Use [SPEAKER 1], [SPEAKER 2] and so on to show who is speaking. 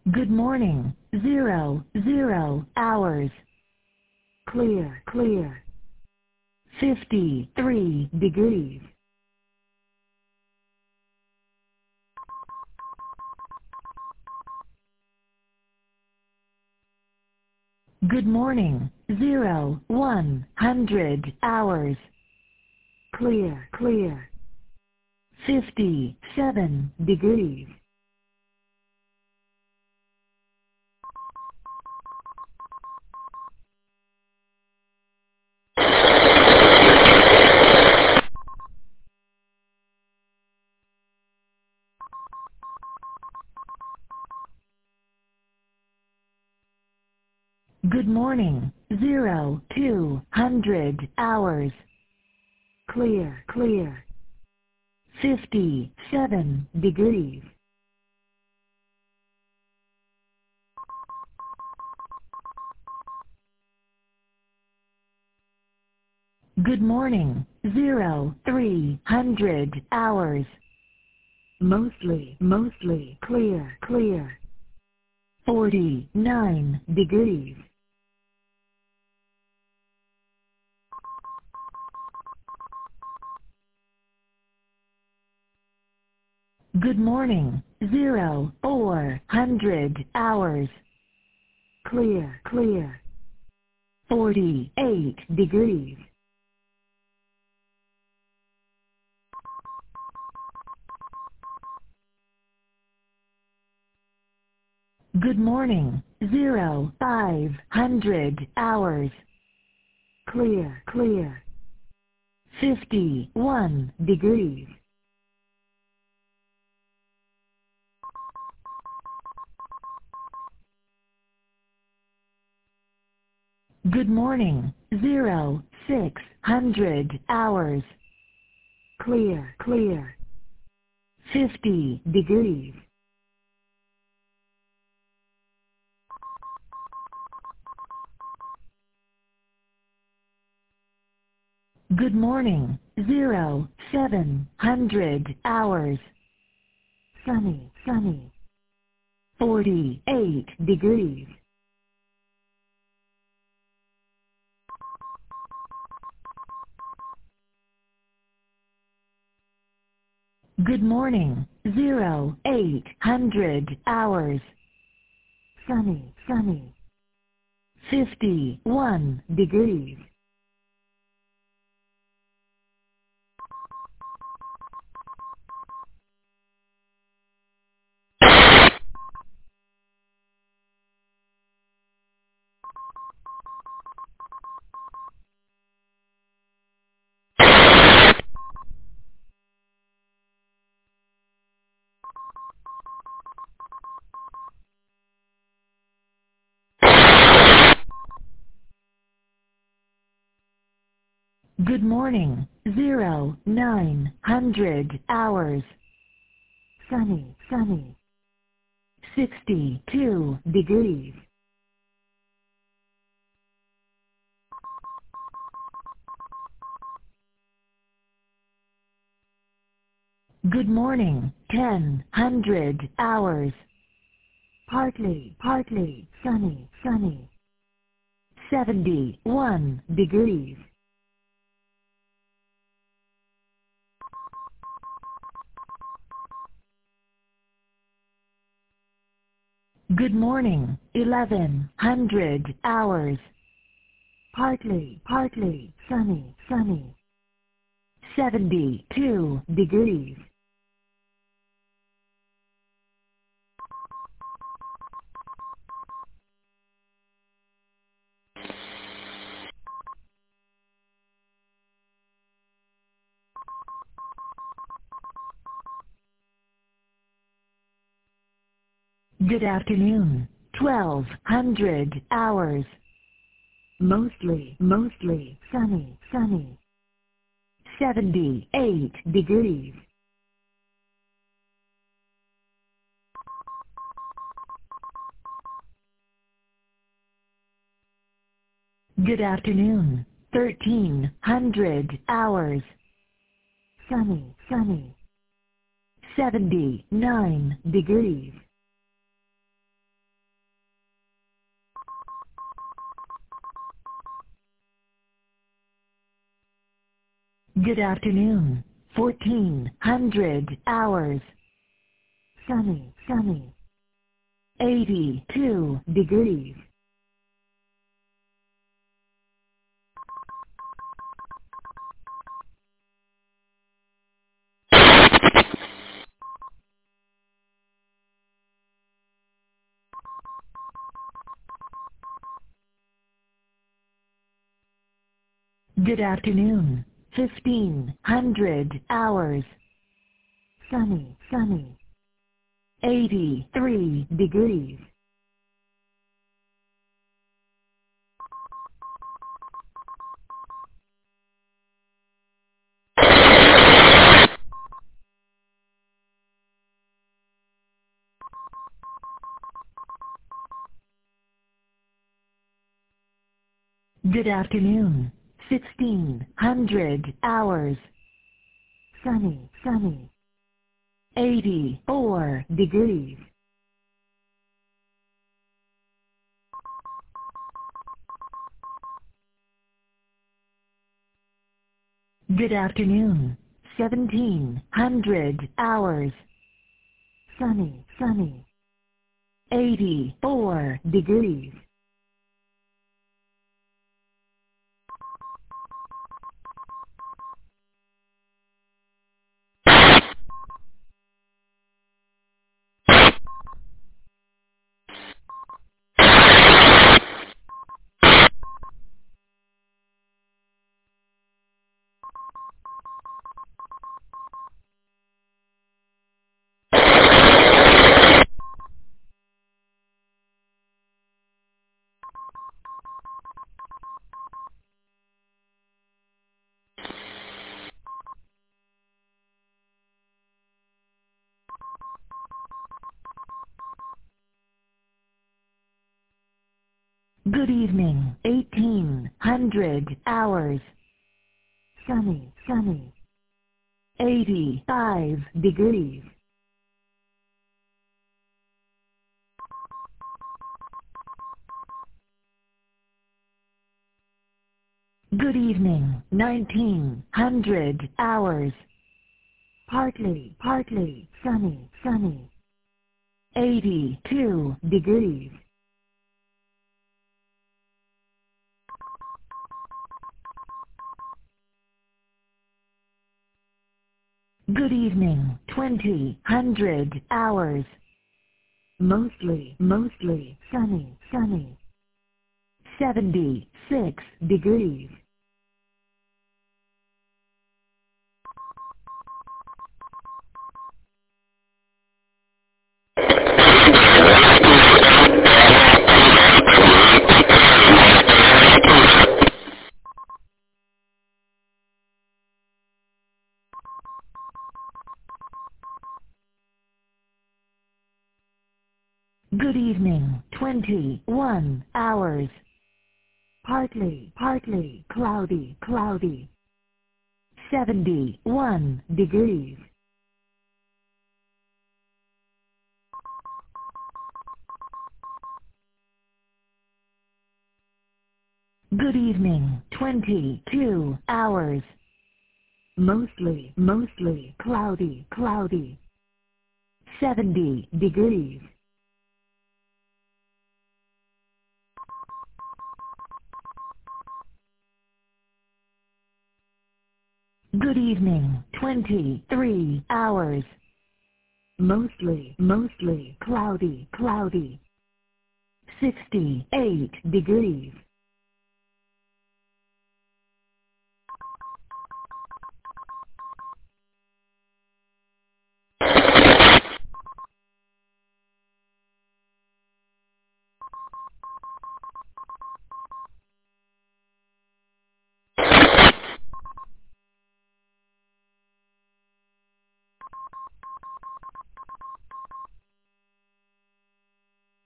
[SPEAKER 1] Good morning. 00 hours. Clear, clear. 53 degrees. Good morning. 100 hours. Clear, clear. 57 degrees. Good morning. 200 hours. Clear, clear. 57 degrees. Good morning. 300 hours. Mostly clear, clear. 49 degrees. Good morning. 400 hours. Clear, clear. 48 degrees. Good morning. 500 hours. Clear, clear. 51 degrees. Good morning. 600 hours. Clear, clear. 50 degrees. Good morning. 700 hours. Sunny. 48 degrees. Good morning. 800 hours. Sunny. 51 degrees. Good morning. 900 hours. Sunny. 62 degrees. Good morning. 1000 hours. Partly sunny. 71 degrees. Good morning. 1100 hours. Partly sunny. 72 degrees. Good afternoon. 1200 hours. Mostly sunny. 78 degrees. Good afternoon. 1300 hours. Sunny. 79 degrees. Good afternoon. 1400 hours. Sunny, sunny. 82 degrees. Good afternoon. 1500 hours. Sunny, sunny. 83 degrees. Good afternoon. 1600 hours. Sunny, sunny. 84 degrees. Good afternoon. 1700 hours. Sunny, sunny. 84 degrees. Good evening. 1800 hours. Sunny, sunny. 85 degrees. Good evening. 1900 hours. Partly, partly. Sunny, sunny. 82 degrees. Good evening. 2000 hours. Mostly, mostly. Sunny, sunny. 76 degrees. Good evening. 21 hours. Partly, partly. Cloudy, cloudy. 71 degrees. Good evening. 22 hours. Mostly, mostly. Cloudy, cloudy. 70 degrees. Good evening. 23 hours. Mostly, mostly. Cloudy, cloudy. 68 degrees.